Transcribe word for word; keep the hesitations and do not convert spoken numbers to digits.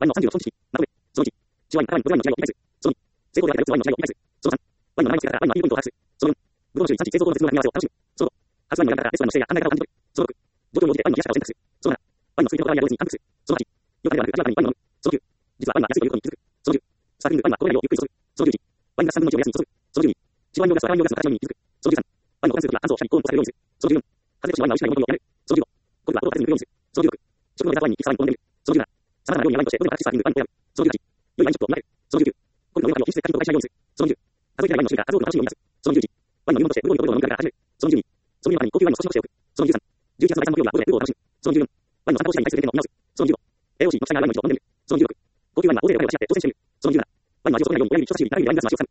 ワインのさんじゅうろく本式、まとめ、そのいち、シワイン、赤ワイン、ブドウワインの試合を繰り返す、そのに、成功であったワインの試合を繰り返す、そのさん、ワインの名前を付けたらワインのアピールポイントを発す、そのよん、ブドウの種類、産地、製造等の節分の組み合わせを楽しむ、そのご、発ワインの選んだらレストランの指定や案内方を感じ取る、そのろく、状況に応じてワインの冷やし方を選択する、そのなな、ワインの作り方や料理に感服する、そのはち、よくではなく明らかにワインを飲む、そのきゅう、実はワインは安いということに気づく、そのじゅう、スパークリングワインはコーラ量をゆっくり注ぐ、そのじゅういち、ワインがさんぶんのいちをおやつに注ぐ、そのじゅうに、白ワイン用ガスはワイン用ガスの形のみに気づく、そのじゅうさん、ワインを保管するときは乾燥したり高温とさせるようにする、そのじゅうよん、風邪をしワインは牛内の元をやめる、そのじゅうご、コルは後を立てずに行くようにする、そのじゅうろく、食のネタワインに喫茶ワインを飲んでみる、そのじゅうなな、さまざまな料理やワインとしてプロのプラクティスサービングワインを選ぶ、そのじゅうはち、良いワインショップを選ぶ、そのじゅうきゅう、コルのメモリを品質で管理と会社用にする、そのじゅう、数えきれないワインの種類から数多くの楽しみを生み出す、そのじゅういち、ワインの入門としてブドウにブドウの飲み比べから始める、そのじゅうに、その中に高級ワインの少し残しておく、そのじゅうさん、じゅういち月の第三木曜日はブドウでブドウを楽しむ、そのじゅうよん、ワインの参考資産に対するレベルの見直す、そのじゅうご、エーオーシー の記載があるワインの一度飲んでみる、そのじゅうろく、高級ワインは大勢でワインをシェアして当選してみる、そのじゅうなな、ワインの味を損ないように親指に人差し指、中指にワインガスの味を